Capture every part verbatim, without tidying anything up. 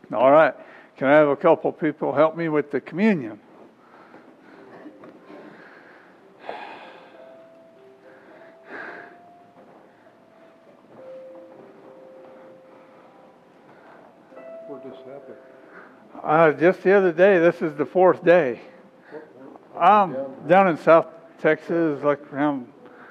All right. Can I have a couple people help me with the communion? Where did this happen? Uh, just the other day. This is the fourth day. Um, down in South Texas, like around.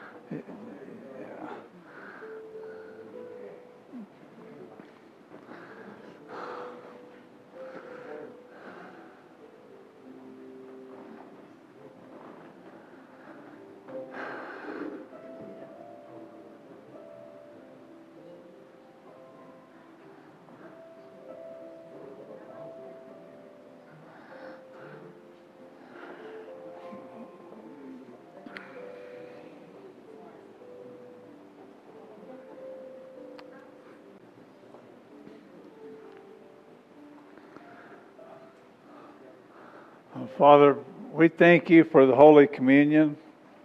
Father, we thank you for the Holy Communion.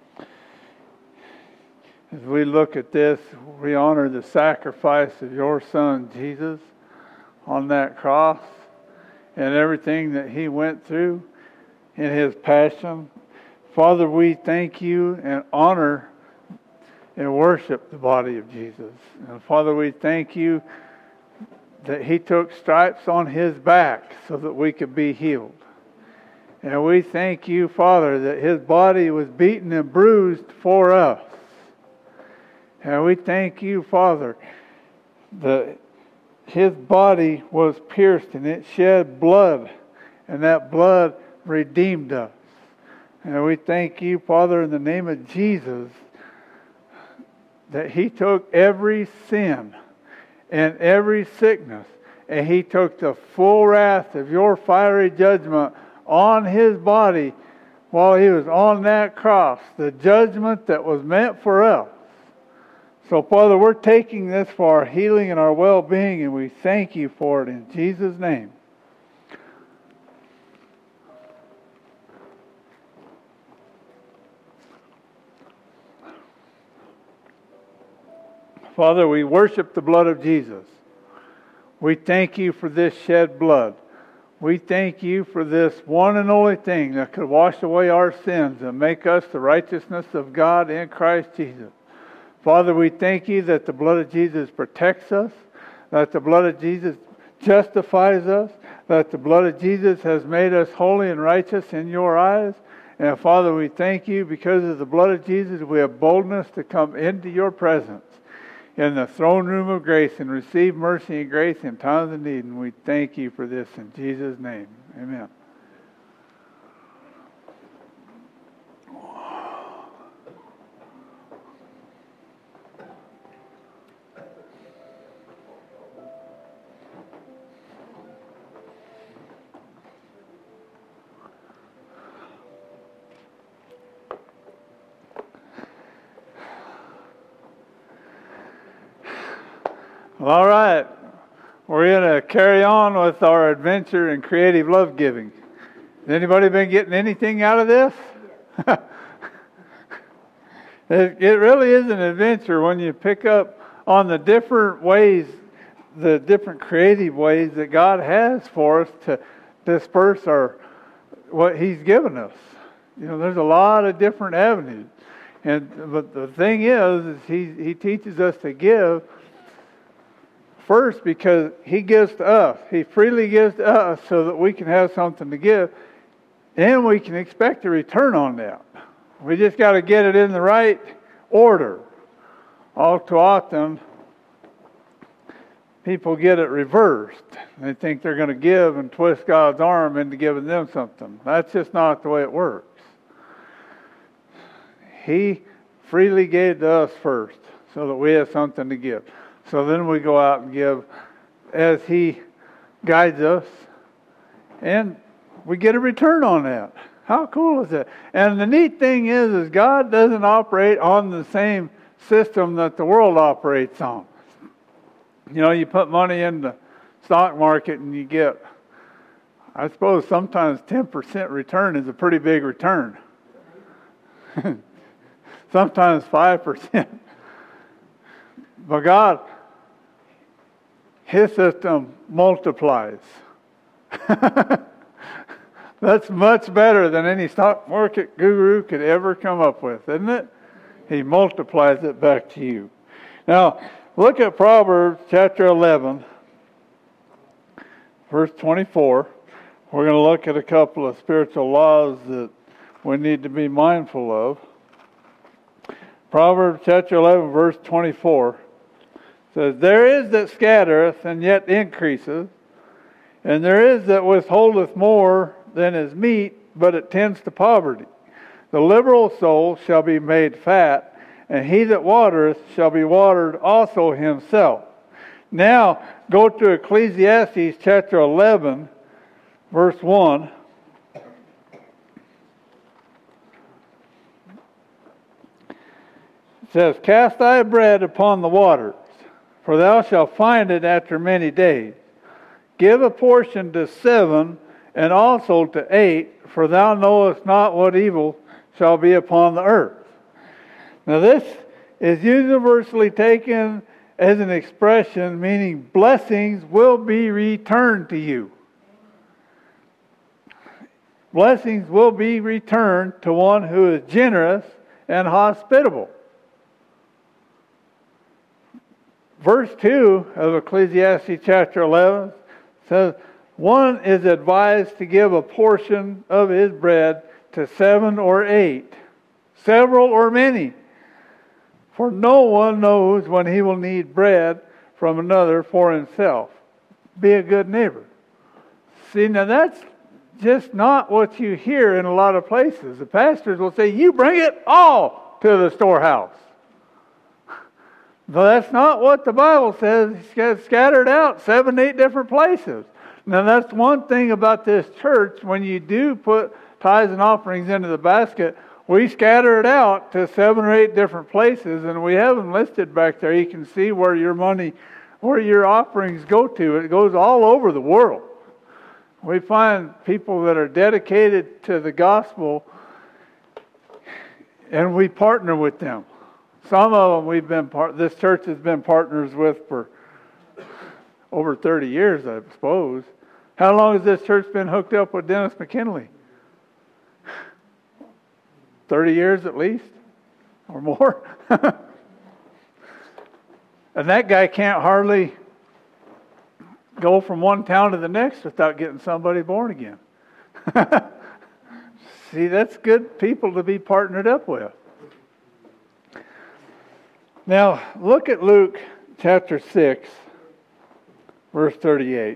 As we look at this, we honor the sacrifice of your Son, Jesus, on that cross and everything that he went through in his passion. Father, we thank you and honor and worship the body of Jesus. And Father, we thank you that he took stripes on his back so that we could be healed. And we thank you, Father, that his body was beaten and bruised for us. And we thank you, Father, that his body was pierced and it shed blood, and that blood redeemed us. And we thank you, Father, in the name of Jesus, that he took every sin and every sickness, and he took the full wrath of your fiery judgment on his body while he was on that cross, the judgment that was meant for us. So, Father, we're taking this for our healing and our well-being, and we thank you for it in Jesus' name. Father, we worship the blood of Jesus. We thank you for this shed blood. We thank you for this one and only thing that could wash away our sins and make us the righteousness of God in Christ Jesus. Father, we thank you that the blood of Jesus protects us, that the blood of Jesus justifies us, that the blood of Jesus has made us holy and righteous in your eyes. And Father, we thank you because of the blood of Jesus, we have boldness to come into your presence in the throne room of grace and receive mercy and grace in times of need. And we thank you for this in Jesus' name. Amen. All right, we're going to carry on with our adventure in creative love giving. Has anybody been getting anything out of this? it, it really is an adventure when you pick up on the different ways, the different creative ways that God has for us to disperse our what He's given us. You know, there's a lot of different avenues, and but the thing is, is He He teaches us to give. First, because He gives to us. He freely gives to us so that we can have something to give. And we can expect a return on that. We just got to get it in the right order. All too often, people get it reversed. They think they're going to give and twist God's arm into giving them something. That's just not the way it works. He freely gave to us first so that we have something to give. So then we go out and give as He guides us, and we get a return on that. How cool is that? And the neat thing is, is God doesn't operate on the same system that the world operates on. You know, you put money in the stock market and you get, I suppose sometimes ten percent return is a pretty big return. Sometimes five percent. But God, His system multiplies. That's much better than any stock market guru could ever come up with, isn't it? He multiplies it back to you. Now, look at Proverbs chapter eleven, verse twenty-four. We're going to look at a couple of spiritual laws that we need to be mindful of. Proverbs chapter eleven, verse twenty-four says, "There is that scattereth and yet increaseth, and there is that withholdeth more than is meet, but it tends to poverty. The liberal soul shall be made fat, and he that watereth shall be watered also himself." Now, go to Ecclesiastes chapter eleven, verse one. It says, "Cast thy bread upon the waters, for thou shalt find it after many days. Give a portion to seven, and also to eight, for thou knowest not what evil shall be upon the earth." Now this is universally taken as an expression meaning blessings will be returned to you. Blessings will be returned to one who is generous and hospitable. Verse two of Ecclesiastes chapter eleven says, "One is advised to give a portion of his bread to seven or eight, several or many. For no one knows when he will need bread from another for himself." Be a good neighbor. See, now that's just not what you hear in a lot of places. The pastors will say, "You bring it all to the storehouse." But that's not what the Bible says. It's scattered out seven, eight different places. Now that's one thing about this church. When you do put tithes and offerings into the basket, we scatter it out to seven or eight different places, and we have them listed back there. You can see where your money, where your offerings go to. It goes all over the world. We find people that are dedicated to the gospel, and we partner with them. Some of them we've been part. This church has been partners with for over thirty years, I suppose. How long has this church been hooked up with Dennis McKinley? thirty years at least, or more. And that guy can't hardly go from one town to the next without getting somebody born again. See, that's good people to be partnered up with. Now, look at Luke chapter six, verse thirty-eight.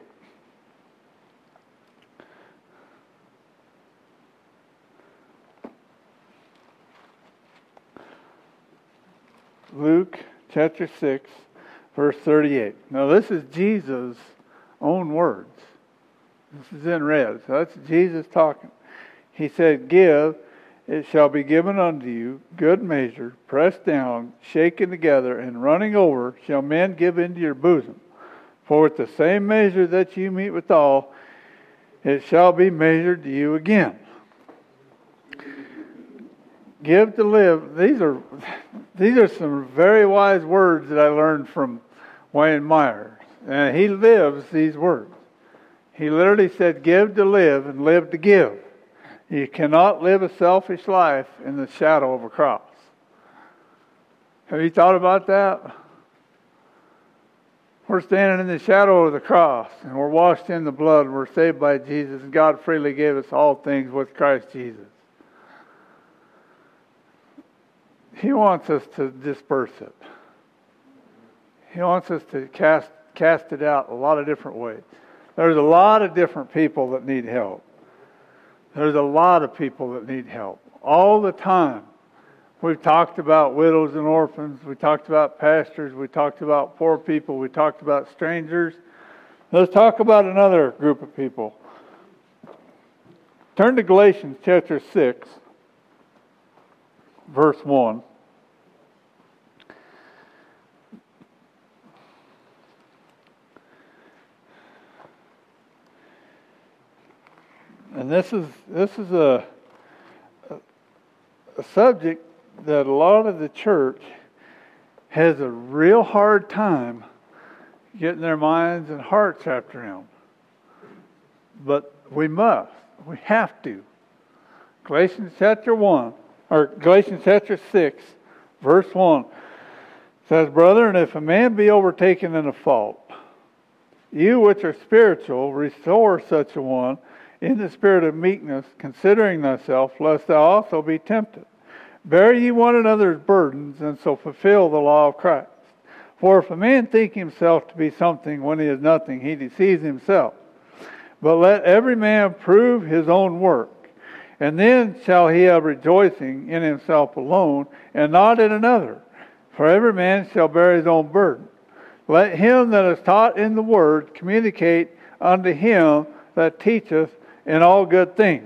Luke chapter six, verse thirty-eight. Now, this is Jesus' own words. This is in red. So that's Jesus talking. He said, "Give, it shall be given unto you, good measure, pressed down, shaken together, and running over, shall men give into your bosom. For with the same measure that you meet withal, it shall be measured to you again." Give to live. These are these are some very wise words that I learned from Wayne Myers. And he lives these words. He literally said, "Give to live and live to give." You cannot live a selfish life in the shadow of a cross. Have you thought about that? We're standing in the shadow of the cross, and we're washed in the blood, and we're saved by Jesus, and God freely gave us all things with Christ Jesus. He wants us to disperse it. He wants us to cast cast it out a lot of different ways. There's a lot of different people that need help. There's a lot of people that need help all the time. We've talked about widows and orphans. We talked about pastors. We talked about poor people. We talked about strangers. Let's talk about another group of people. Turn to Galatians chapter six, verse one. And this is this is a, a a subject that a lot of the church has a real hard time getting their minds and hearts after Him. But we must. We have to. Galatians chapter one, or Galatians chapter six, verse one says, Brethren, if a man be overtaken in a fault, you which are spiritual, restore such a one in the spirit of meekness, considering thyself, lest thou also be tempted. Bear ye one another's burdens, and so fulfill the law of Christ. For if a man think himself to be something when he is nothing, he deceives himself. But let every man prove his own work, and then shall he have rejoicing in himself alone, and not in another. For every man shall bear his own burden. Let him that is taught in the word communicate unto him that teacheth in all good things.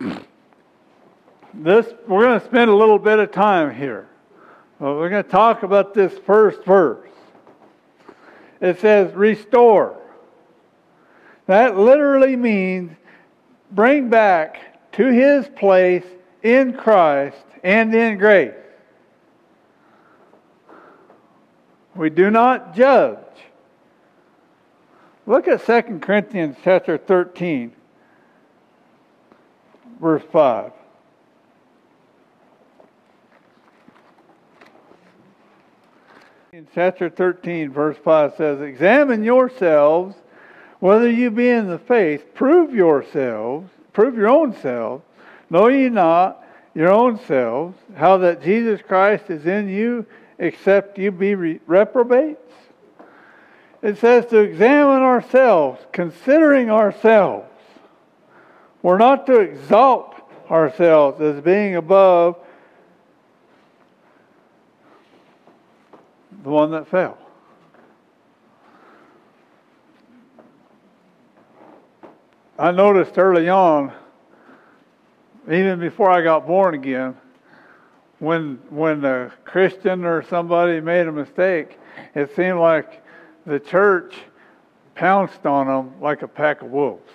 This we're going to spend a little bit of time here. Well, we're going to talk about this first verse. It says, restore. That literally means bring back to His place in Christ and in grace. We do not judge. Look at Second Corinthians chapter thirteen, verse five. In chapter thirteen, verse five says, Examine yourselves whether you be in the faith. Prove yourselves, prove your own selves. Know ye not your own selves, how that Jesus Christ is in you, except you be re- reprobates? It says to examine ourselves, considering ourselves. We're not to exalt ourselves as being above the one that fell. I noticed early on, even before I got born again, when when a Christian or somebody made a mistake, it seemed like the church pounced on them like a pack of wolves.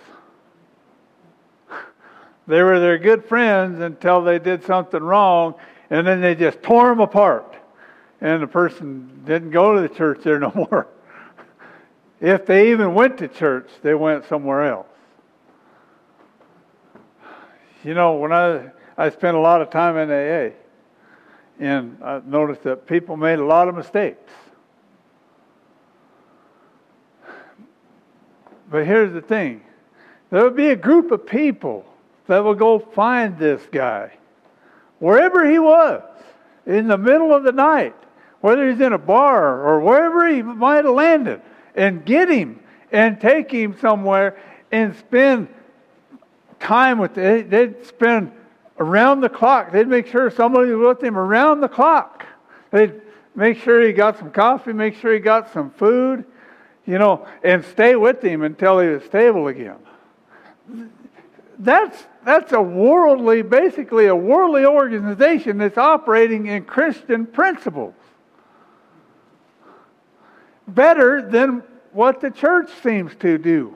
They were their good friends until they did something wrong, and then they just tore them apart. And the person didn't go to the church there no more. If they even went to church, they went somewhere else. You know, when I I spent a lot of time in A A, and I noticed that people made a lot of mistakes. But here's the thing. There would be a group of people that would go find this guy, wherever he was, in the middle of the night, whether he's in a bar or wherever he might have landed, and get him and take him somewhere and spend time with him. They'd spend around the clock. They'd make sure somebody was with him around the clock. They'd make sure he got some coffee, make sure he got some food, you know, and stay with him until he was stable again. That's that's a worldly, basically a worldly organization that's operating in Christian principles. Better than what the church seems to do.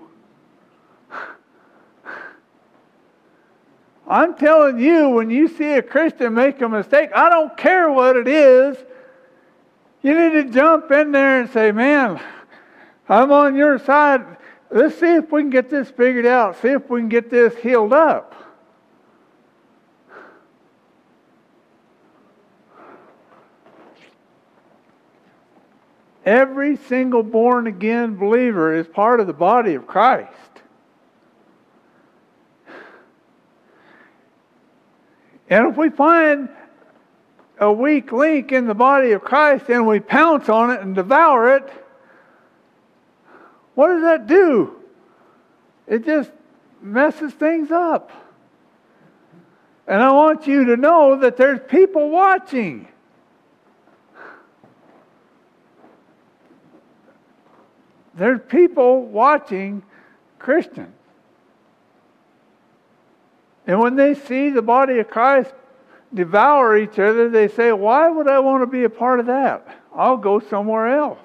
I'm telling you, when you see a Christian make a mistake, I don't care what it is, you need to jump in there and say, man, I'm on your side. Let's see if we can get this figured out. See if we can get this healed up. Every single born-again believer is part of the body of Christ. And if we find a weak link in the body of Christ and we pounce on it and devour it, what does that do? It just messes things up. And I want you to know that there's people watching. There's people watching Christians. And when they see the body of Christ devour each other, they say, why would I want to be a part of that? I'll go somewhere else.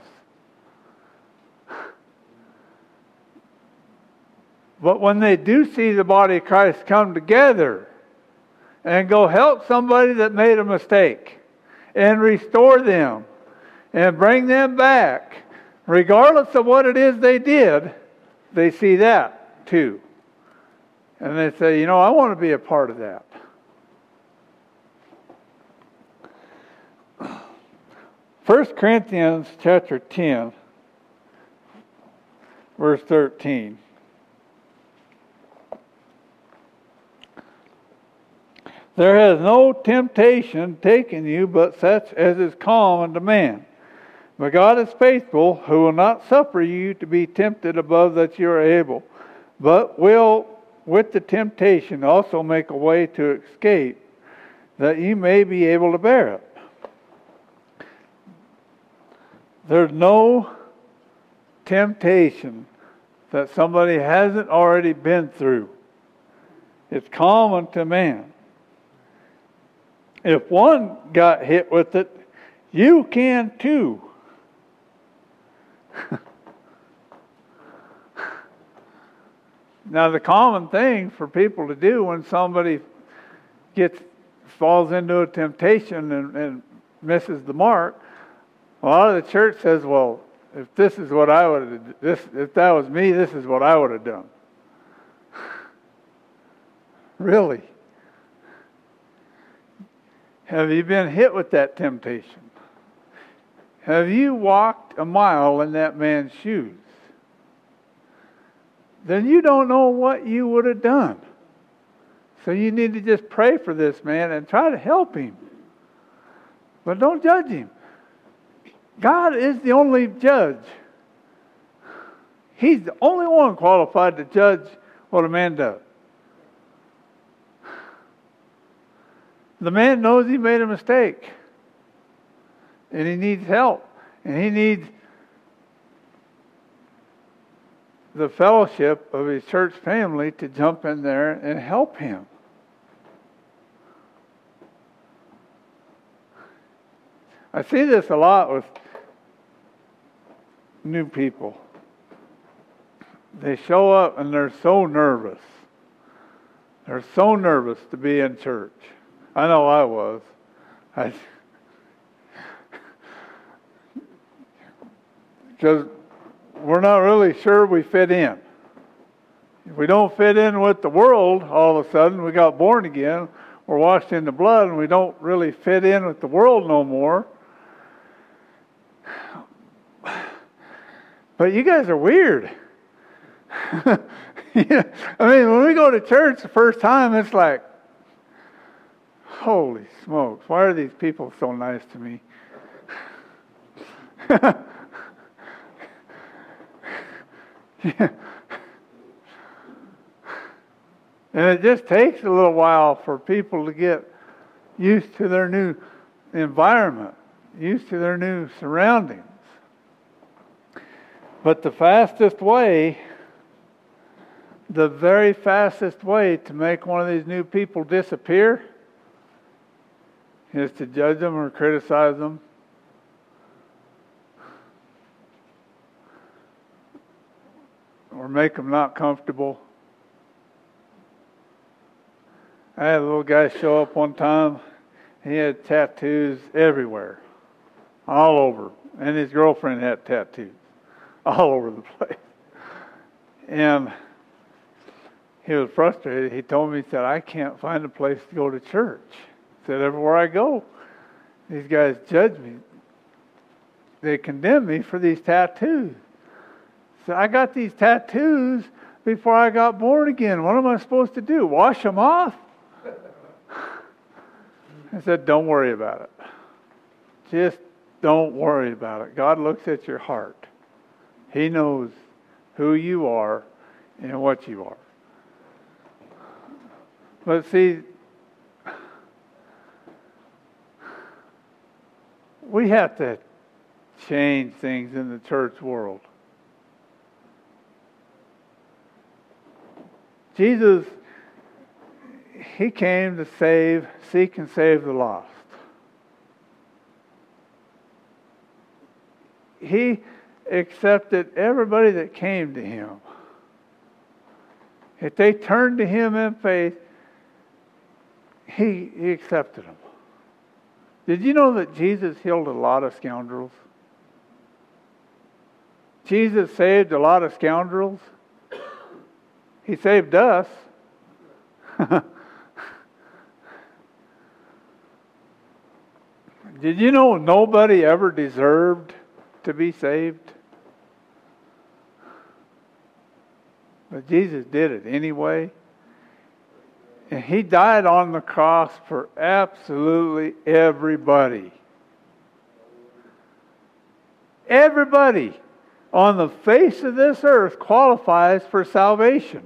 But when they do see the body of Christ come together and go help somebody that made a mistake and restore them and bring them back, regardless of what it is they did, they see that too. And they say, you know, I want to be a part of that. First Corinthians chapter ten, verse thirteen. There has no temptation taken you but such as is common to man. But God is faithful, who will not suffer you to be tempted above that you are able, but will with the temptation also make a way to escape, that you may be able to bear it. There's no temptation that somebody hasn't already been through. It's common to man. If one got hit with it, you can too. Now, the common thing for people to do when somebody gets falls into a temptation and, and misses the mark, a lot of the church says, "Well, if this is what I would have, this if that was me, this is what I would have done." Really? Have you been hit with that temptation? Have you walked a mile in that man's shoes? Then you don't know what you would have done. So you need to just pray for this man and try to help him. But don't judge him. God is the only judge. He's the only one qualified to judge what a man does. The man knows he made a mistake. And he needs help. And he needs the fellowship of his church family to jump in there and help him. I see this a lot with new people. They show up and they're so nervous. They're so nervous to be in church. I know I was. I, because we're not really sure we fit in. If we don't fit in with the world, all of a sudden we got born again, we're washed in the blood, and we don't really fit in with the world no more. But you guys are weird. Yeah. I mean, when we go to church the first time, it's like, holy smokes, why are these people so nice to me? Yeah. And it just takes a little while for people to get used to their new environment, used to their new surroundings. But the fastest way, the very fastest way to make one of these new people disappear is to judge them or criticize them. Or make them not comfortable. I had a little guy show up one time. He had tattoos everywhere. All over. And his girlfriend had tattoos. All over the place. And he was frustrated. He told me, he said, I can't find a place to go to church. He said, everywhere I go, these guys judge me. They condemn me for these tattoos. So I got these tattoos before I got born again. What am I supposed to do? Wash them off? I said, don't worry about it. Just don't worry about it. God looks at your heart. He knows who you are and what you are. But see, we have to change things in the church world. Jesus, He came to save, seek and save the lost. He accepted everybody that came to Him. If they turned to Him in faith, He, he accepted them. Did you know that Jesus healed a lot of scoundrels? Jesus saved a lot of scoundrels. He saved us. Did you know nobody ever deserved to be saved? But Jesus did it anyway. And He died on the cross for absolutely everybody. Everybody on the face of this earth qualifies for salvation.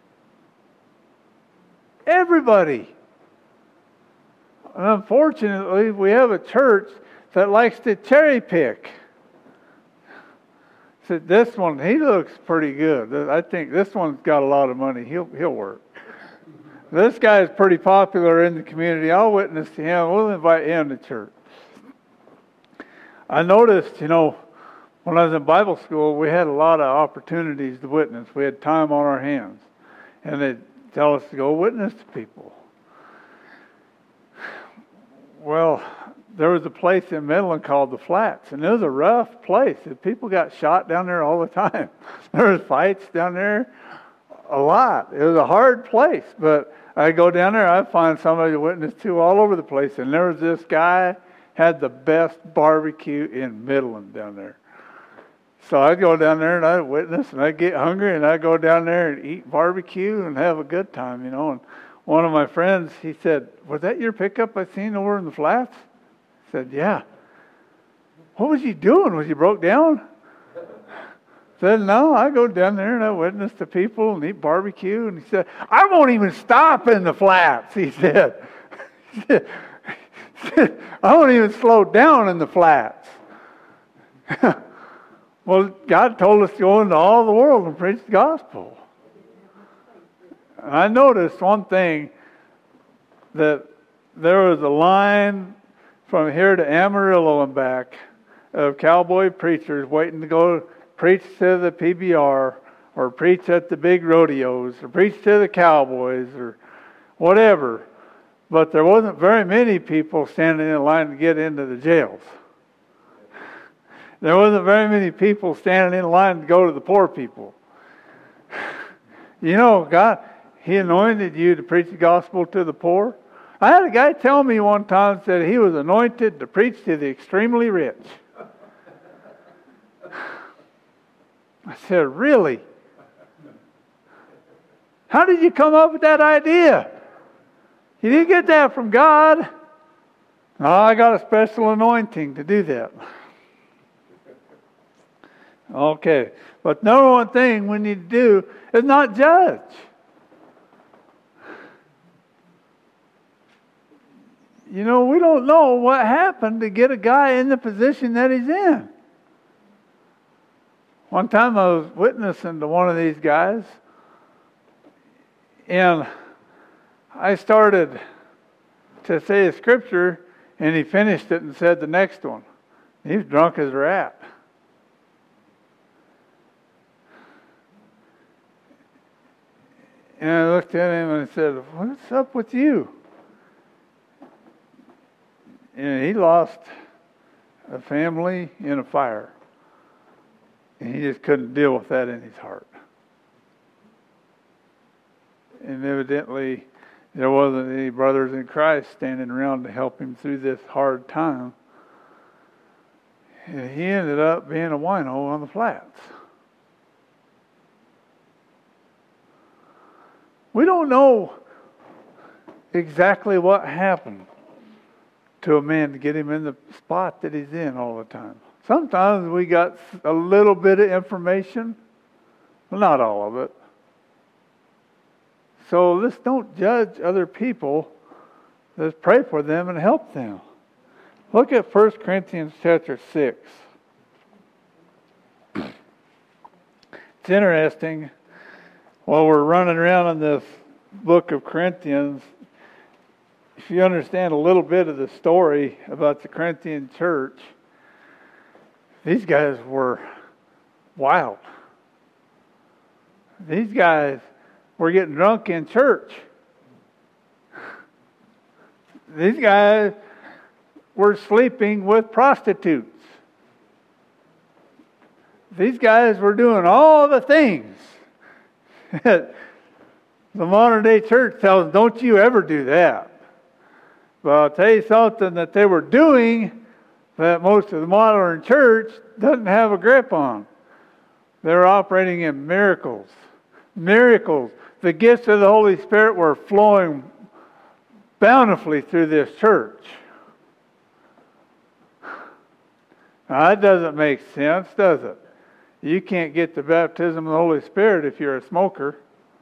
Everybody. And unfortunately, we have a church that likes to cherry pick. Said this one, he looks pretty good. I think this one's got a lot of money. He'll he'll work. This guy is pretty popular in the community. I'll witness to him. We'll invite him to church. I noticed, you know, when I was in Bible school, we had a lot of opportunities to witness. We had time on our hands. And they'd tell us to go witness to people. Well, there was a place in Midland called the Flats, and it was a rough place. People got shot down there all the time. There was fights down there a lot. It was a hard place, but I go down there, I find somebody to witness to all over the place, and there was this guy had the best barbecue in Midland down there. So I go down there and I witness, and I get hungry, and I go down there and eat barbecue and have a good time, you know. And one of my friends, he said, "Was that your pickup I seen over in the Flats?" I said, "Yeah." "What was you doing? Was you broke down?" I said, "No, I go down there and I witness to people and eat barbecue." And he said, "I won't even stop in the Flats," he said. He said, "I won't even slow down in the Flats." Well, God told us to go into all the world and preach the gospel. And I noticed one thing, that there was a line from here to Amarillo and back of cowboy preachers waiting to go preach to the P B R or preach at the big rodeos or preach to the cowboys or whatever. But there wasn't very many people standing in line to get into the jails. There wasn't very many people standing in line to go to the poor people. You know, God, He anointed you to preach the gospel to the poor. I had a guy tell me one time, said he was anointed to preach to the extremely rich. I said, "Really? How did you come up with that idea? You didn't get that from God." "No, I got a special anointing to do that." Okay, but number one thing we need to do is not judge. You know, we don't know what happened to get a guy in the position that he's in. One time I was witnessing to one of these guys, and I started to say a scripture, and he finished it and said the next one. He was drunk as a rat. And I looked at him and I said, "What's up with you?" And he lost a family in a fire. And he just couldn't deal with that in his heart. And evidently, there wasn't any brothers in Christ standing around to help him through this hard time. And he ended up being a wino on the Flats. We don't know exactly what happened to a man to get him in the spot that he's in all the time. Sometimes we got a little bit of information, but not all of it. So let's don't judge other people. Let's pray for them and help them. Look at First Corinthians chapter six. It's interesting. While we're running around in this book of Corinthians, if you understand a little bit of the story about the Corinthian church, these guys were wild. These guys were getting drunk in church. These guys were sleeping with prostitutes. These guys were doing all the things that the modern day church tells them, don't you ever do that. But I'll tell you something that they were doing that most of the modern church doesn't have a grip on. They're operating in miracles. Miracles. The gifts of the Holy Spirit were flowing bountifully through this church. Now, that doesn't make sense, does it? You can't get the baptism of the Holy Spirit if you're a smoker.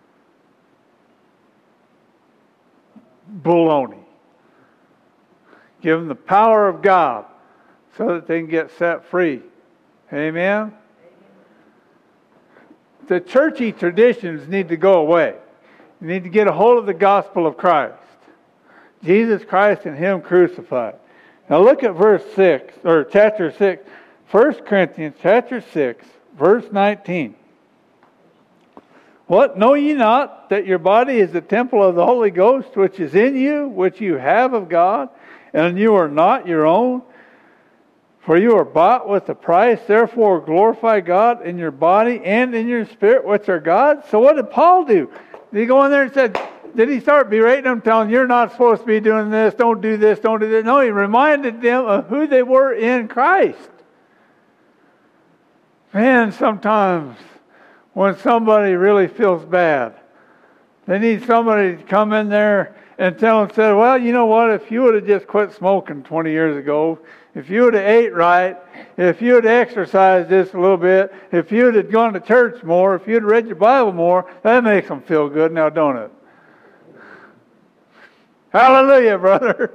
Baloney. Give them the power of God so that they can get set free. Amen? The churchy traditions need to go away. You need to get a hold of the gospel of Christ. Jesus Christ and Him crucified. Now look at verse six, or chapter six. First Corinthians chapter six, verse nineteen. What, know ye not that your body is the temple of the Holy Ghost, which is in you, which you have of God, and you are not your own? For you are bought with a price, therefore glorify God in your body and in your spirit, which are God's. So what did Paul do? Did he go in there and said, did he start berating them, telling them, you're not supposed to be doing this, don't do this, don't do this? No, he reminded them of who they were in Christ. Man, sometimes when somebody really feels bad, they need somebody to come in there and tell them, said, well, you know what, if you would have just quit smoking twenty years ago, if you would have ate right, if you would have exercised just a little bit, if you would have gone to church more, if you would have read your Bible more, that makes them feel good now, don't it? Hallelujah, brother.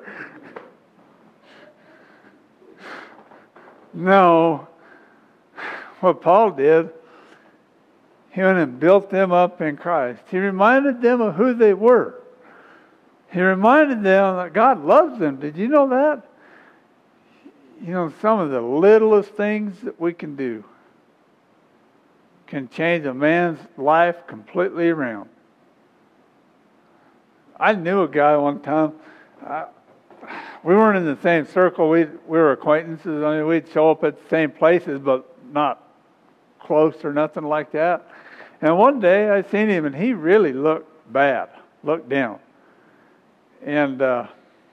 No. What Paul did, he went and built them up in Christ. He reminded them of who they were. He reminded them that God loves them. Did you know that? You know, some of the littlest things that we can do can change a man's life completely around. I knew a guy one time. I, we weren't in the same circle. We we were acquaintances. I mean, we'd show up at the same places, but not close or nothing like that. And one day I seen him, and he really looked bad, looked down. And uh,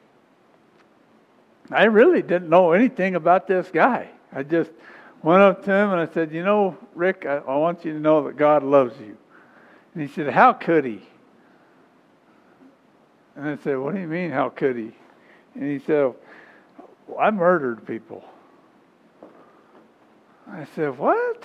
I really didn't know anything about this guy. I just went up to him and I said, you know, Rick, I, I want you to know that God loves you. And he said, how could He? And I said, what do you mean, how could He? And he said, well, I murdered people. I said, what?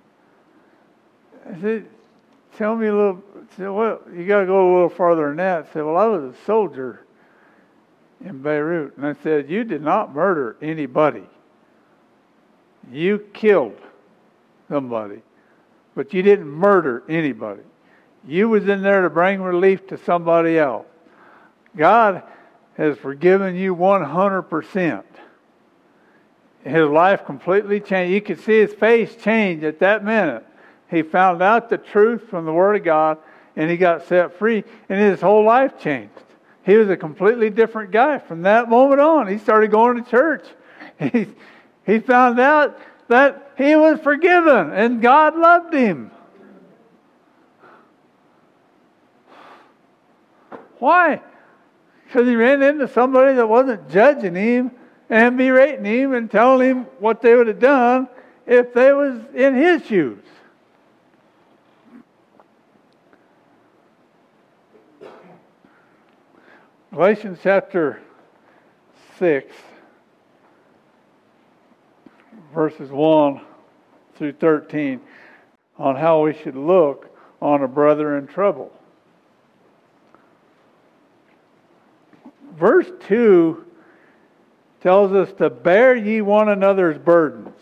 I said, tell me a little. I said, well, you got to go a little farther than that. I said, well, I was a soldier in Beirut. And I said, you did not murder anybody. You killed somebody, but you didn't murder anybody. You was in there to bring relief to somebody else. God has forgiven you one hundred percent. His life completely changed. You could see his face change at that minute. He found out the truth from the Word of God, and he got set free, and his whole life changed. He was a completely different guy from that moment on. He started going to church. He, he found out that he was forgiven, and God loved him. Why? Because he ran into somebody that wasn't judging him and berating him and telling him what they would have done if they was in his shoes. Galatians chapter six, verses one through thirteen, on how we should look on a brother in trouble. Verse two tells us to bear ye one another's burdens.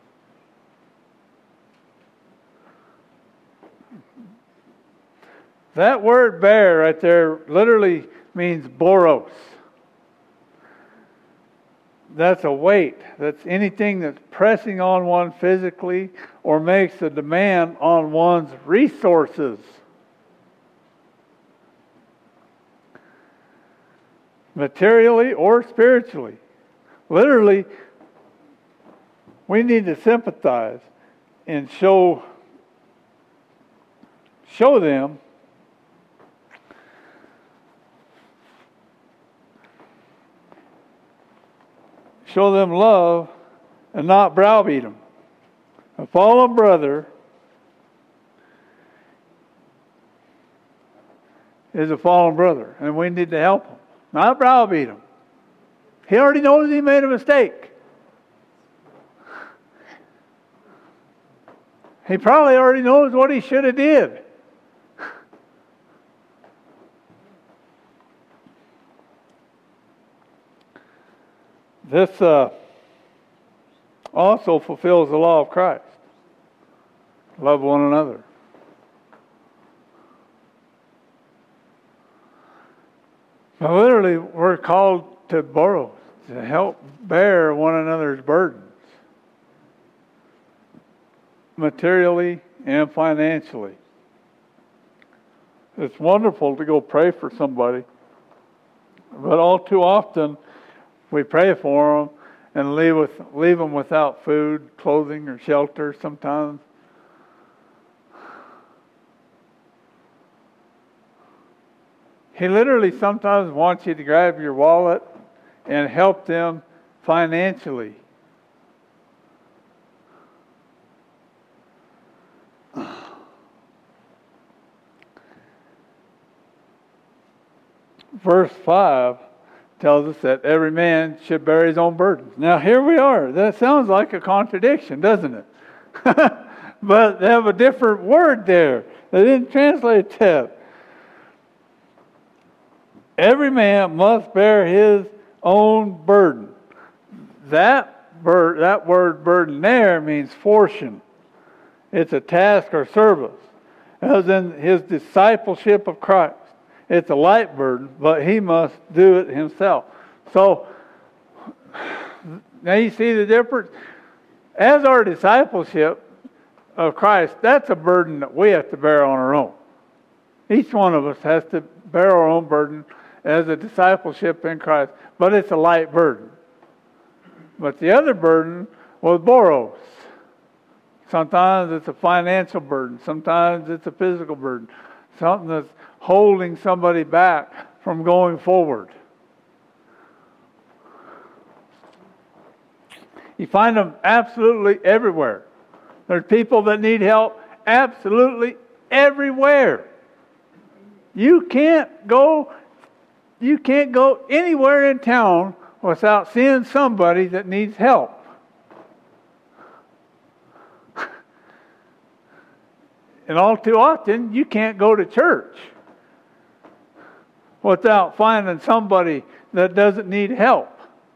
That word bear right there literally means boros. That's a weight. That's anything that's pressing on one physically or makes a demand on one's resources. Materially or spiritually. Literally, we need to sympathize and show show them show them love and not browbeat them. A fallen brother is a fallen brother, and we need to help him, not browbeat him. He already knows he made a mistake. He probably already knows what he should have did. This uh, also fulfills the law of Christ. Love one another. But literally, we're called to borrow, to help bear one another's burdens, materially and financially. It's wonderful to go pray for somebody, but all too often we pray for them and leave with leave them without food, clothing, or shelter sometimes. He literally sometimes wants you to grab your wallet and help them financially. Verse five tells us that every man should bear his own burdens. Now here we are. That sounds like a contradiction, doesn't it? But they have a different word there. They didn't translate that. Every man must bear his own burden. That, bur- that word burden there means portion. It's a task or service. As in his discipleship of Christ. It's a light burden, but he must do it himself. So, now you see the difference? As our discipleship of Christ, that's a burden that we have to bear on our own. Each one of us has to bear our own burden as a discipleship in Christ, but it's a light burden. But the other burden was boros. Sometimes it's a financial burden. Sometimes it's a physical burden. Something that's holding somebody back from going forward. You find them absolutely everywhere. There's people that need help absolutely everywhere. You can't go, you can't go anywhere in town without seeing somebody that needs help. And all too often, you can't go to church without finding somebody that doesn't need help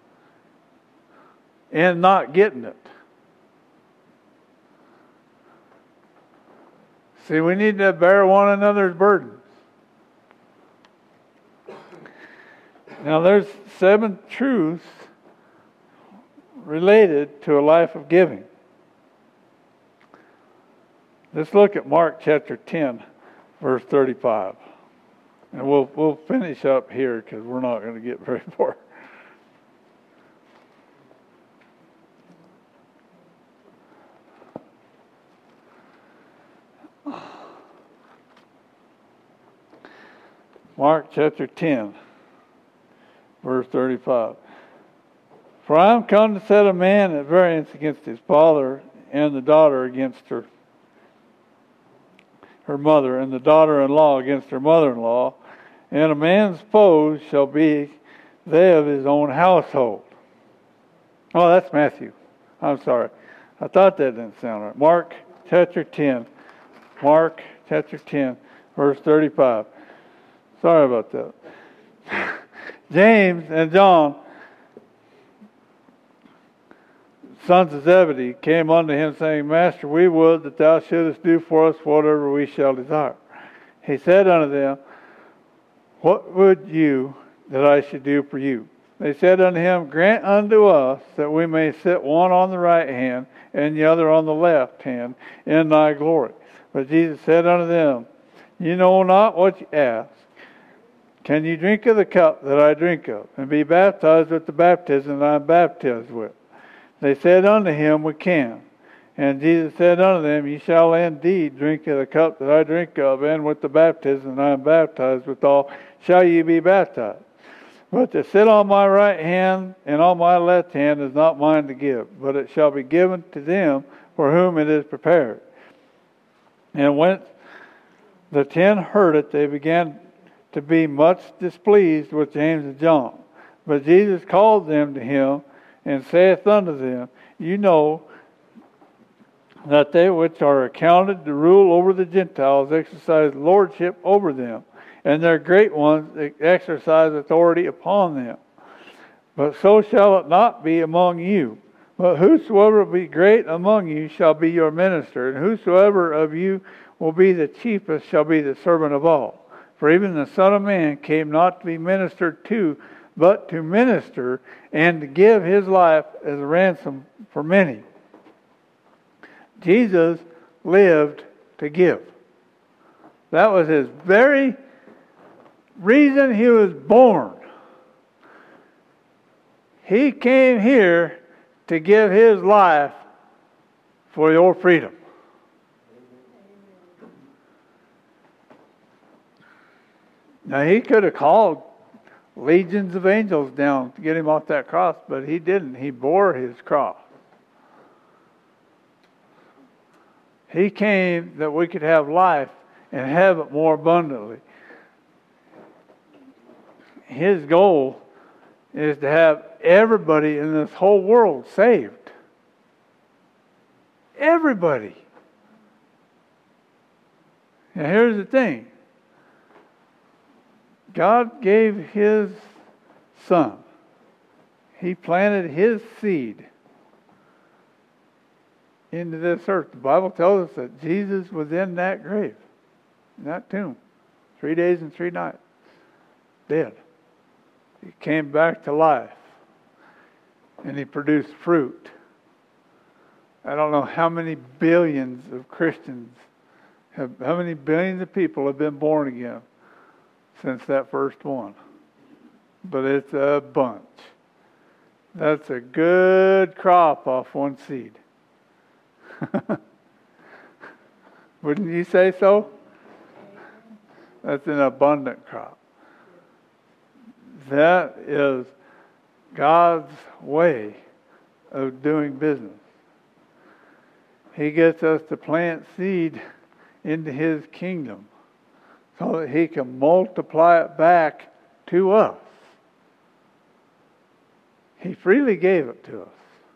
and not getting it. See, we need to bear one another's burdens. Now, there's seven truths related to a life of giving. Let's look at Mark chapter ten, verse thirty-five. And we'll we'll finish up here because we're not going to get very far. Mark chapter ten, verse thirty-five. For I am come to set a man at variance against his father, and the daughter against her her mother, and the daughter-in-law against her mother-in-law, and a man's foes shall be they of his own household. Oh, that's Matthew. I'm sorry. I thought that didn't sound right. Mark chapter ten. Mark chapter ten, verse thirty-five. Sorry about that. James and John, sons of Zebedee, came unto him, saying, Master, we would that thou shouldest do for us whatever we shall desire. He said unto them, What would you that I should do for you? They said unto him, Grant unto us that we may sit one on the right hand and the other on the left hand in thy glory. But Jesus said unto them, You know not what you ask. Can you drink of the cup that I drink of, and be baptized with the baptism that I am baptized with? They said unto him, We can. And Jesus said unto them, Ye shall indeed drink of the cup that I drink of, and with the baptism that I am baptized withal shall ye be baptized. But to sit on my right hand and on my left hand is not mine to give, but it shall be given to them for whom it is prepared. And when the ten heard it, they began to be much displeased with James and John. But Jesus called them to him, and saith unto them, You know that they which are accounted to rule over the Gentiles exercise lordship over them, and their great ones exercise authority upon them. But so shall it not be among you. But whosoever be great among you shall be your minister, and whosoever of you will be the chiefest shall be the servant of all. For even the Son of Man came not to be ministered to, but to minister, and to give his life as a ransom for many. Jesus lived to give. That was his very reason he was born. He came here to give his life for your freedom. Now, he could have called legions of angels down to get him off that cross, but he didn't. He bore his cross. He came that we could have life and have it more abundantly. His goal is to have everybody in this whole world saved. Everybody. Now here's the thing. God gave his Son. He planted his seed into this earth. The Bible tells us that Jesus was in that grave, in that tomb, three days and three nights, dead. He came back to life, and he produced fruit. I don't know how many billions of Christians, have, how many billions of people have been born again since that first one. But it's a bunch. That's a good crop off one seed. Wouldn't you say so? That's an abundant crop. That is God's way of doing business. He gets us to plant seed into his kingdom so that he can multiply it back to us. He freely gave it to us.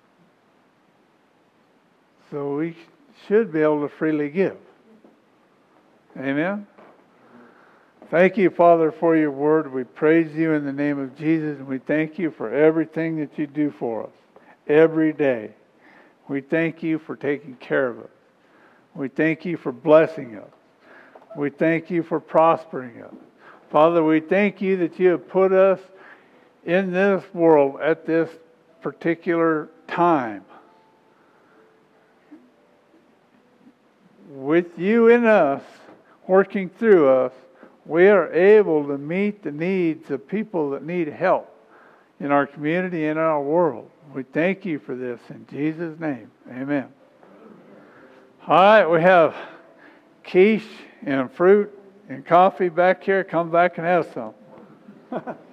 So we should be able to freely give. Amen? Thank you, Father, for your word. We praise you in the name of Jesus, and we thank you for everything that you do for us every day. We thank you for taking care of us. We thank you for blessing us. We thank you for prospering us. Father, we thank you that you have put us in this world at this particular time. With you in us, working through us, we are able to meet the needs of people that need help in our community and in our world. We thank you for this in Jesus' name. Amen. All right, we have quiche and fruit and coffee back here. Come back and have some.